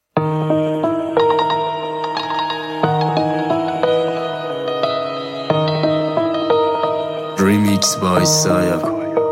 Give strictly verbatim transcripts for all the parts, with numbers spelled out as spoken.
Remix by Saya.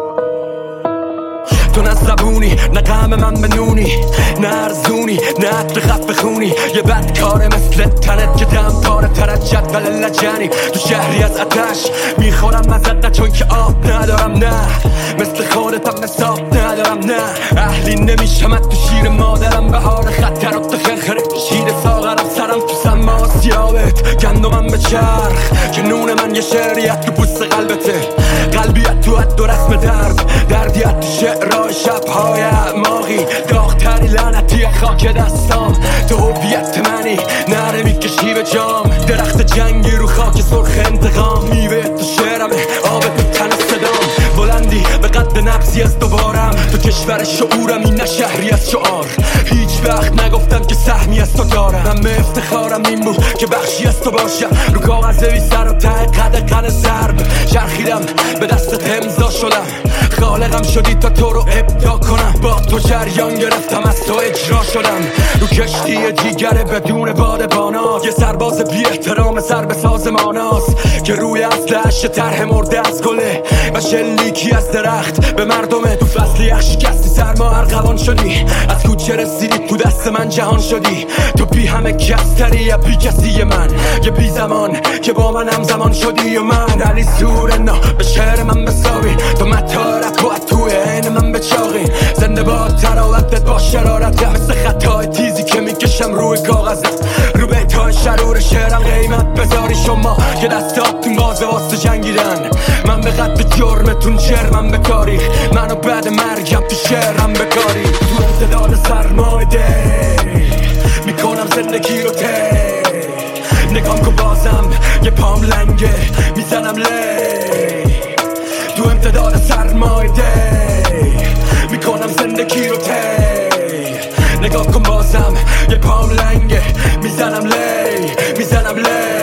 تو نه زبونی نه غم من بنونی نه ارزونی نه عطر خط بخونی یه بدکاره مثل تنت که دم پاره ترت جدول لجنی تو شهری از آتش میخورم ازت چون که آب ندارم نه مثل خودتم حساب ندارم نه اهلی نمیشم تو شیر مادرم بهار خطر و تخرخره شیر ساغرم سرم تو سما سیابت گندمم به چرخ که نون من یه شعریت تو پوست قلبته قلبیت تو حد و رسم درد دردیت تو شعرهای شبهای اعماقی داغتری لعنتی خاک دستام تو هویت منی نره میکشی به جام درخت جنگی رو خاک سرخ انتقام میوه تو شعرمه آب تو تن صدام بلندی به قد نبضی از دوبارم تو کشور شعورم این نه شهری از شعار هیچ وقت نگفتم که سهمی از تو دارم من به افتخارم این بود که بخشی از تو باشم رو کاغذ بی سر و ته قد قن ضرب شرخیدم به دستت امضا شدم خالقم شدی تا تو رو ابداع کنم با تو جریان گرفتم از تو اجرا شدم رو کشتی دیگره بدون بادبانا یه سرباز بی احترام سر به سازماناست که روی اصلش طرح مرده از گله و شلیکی از درخت به مردمه تو فصل یخ شکستی سرما ارغوان شدی از کوچه رسیدی تو دست من جهان شدی تو بی همه کستری یا بی کسی من یه بی زمان که با من همزمان شدی و من علی سورنا به شهر من بساوی تو متارت باید توی عین من بچاقی زنده با تراوتت با شرارت مثل خطای تیزی که میکشم روی کاغذت رو بیتای شرور شعرم قیمت بذاری شما که دستاتون بازه واسه جنگیدن من به قد جرمتون جرمم به تاریخ منو بعد مرگم تو شعرم بکاری تو امتداد سرمایده میکنم زندگی رو ته نگام کن بازم یه پام لنگه میزنم لی تو امتداد سرمایده میکنم زندگی رو ته نگاه کن بازم یه پام لنگه میزنم لی میزنم لی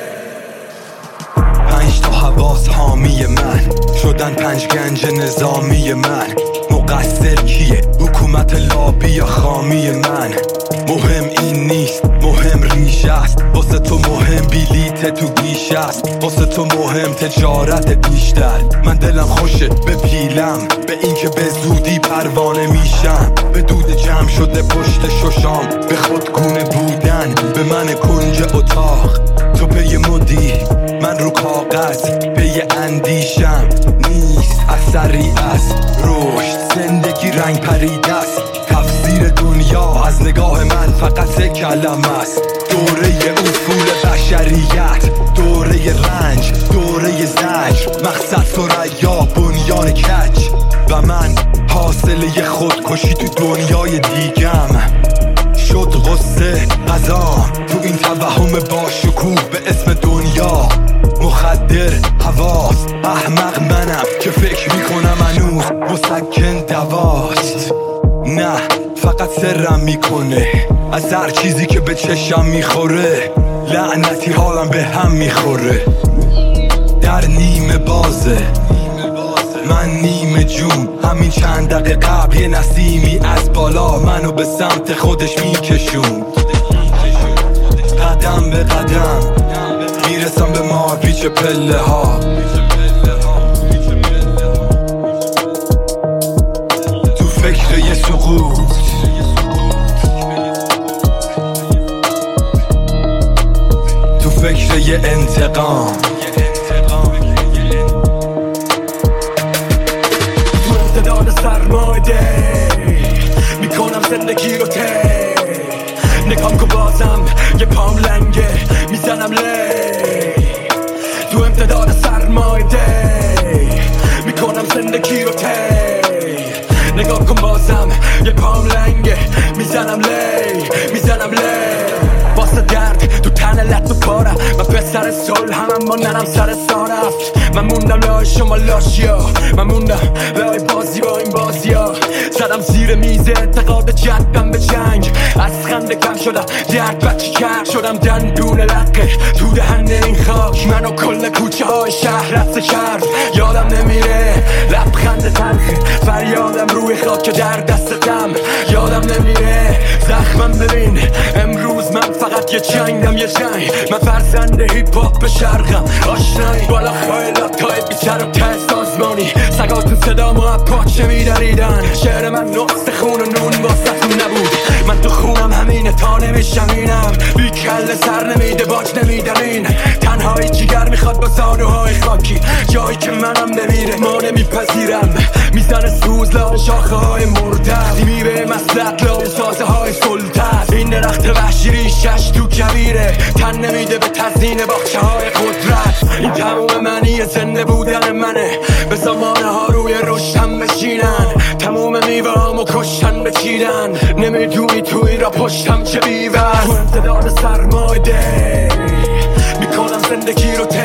پنج تا حواس حامی من شدن پنج گنج نظامی من مقصر کیه حکومت لابی یا خامی من مهم این نیست مهم ریش است واسه تو مهم بلیت تو گیش است واسه تو مهم تجارت بیشتر من دلم خوشه به پیلم به این که به زودی پروانه میشم به دود جمع شده پشت ششام به خودگونه بودن به من کنج اتاق تو پی مدی من رو کاغذ پی اندیشم نیست اثری از رشد زندگی رنگ پریده است تفسیر دنیا از نگاه من فقط سه کلمه است دوره اصول بشریت دوره رنج دوره زجر مقصد ثریا بنیان کج و من حاصله خودکشی تو دنیای دیگم شد غصه غذا تو این توهم با شکوه به اسم دنیا مخدر حواس احمق منم که فکر میکنم هنوز مسکن دواست نه فقط سرم میکنه از هر چیزی که به چشم میخوره لعنتی حالم به هم میخوره در نیمه بازه من نیمه جون همین چند دقیقه قبل یه نسیمی از بالا منو به سمت خودش میکشون قدم به قدم میرسم به مارپیچ پله ها تو فکر یه سقوط تو فکر یه انتقام تو امتداد سرمایده میکنم زندگی رو ته نگام کن بازم یه پام لنگه میزنم لی تو امتداد سرمایده میکنم زندگی رو ته نگاه کن بازم یه پام لنگه میزنم لی میزنم لی واسه درد تو تن لط و پارم من پسر صلح هم اما ننم سر سارفت من موندم لای شما لاشیا من موندم لای بازی با این بازیا زدم زیر میز اعتقاد جدم به جنگ از خنده کم شدم درد بچه کرد شدم دندون لقه تو دهن این خاک منو کل کوچه های شهر رفته کرد یادم نمیره لبخند تلخ فریادم روی خاک در دستتم یادم نمیره زخمم ببین امروز من فقط یه جنگم یه جنگ من فرزند هیپ هاپ به شرقم آشنایی بالا خیلات تای بیشتر و ته سازمانی سگا تو صدا ما پاچه میدریدن شعر من نقص خون و نون واسه نبود من تو خونم همینه تا نمیشمینم بی کل سر نمیده باج نمیدمین تنهایی جیگر میخواد با زانوهای خاکی جایی که منم بمیره ما نمیپذیرم میزنه سوز لای شاخه های مردم میبه مسلط لای سازه های سلطت این درخت وحشی ریشش تو کبیره تن نمیده به تزیین باخچه های قدرت این تموم منی زنده بودن منه به زمانه ها روی رشتم بشینن تموم میوه همو کشتن بچیدن نمیدونی توی را پشتم چه بیور تو امتداد سرمایده میکنم زندگی رو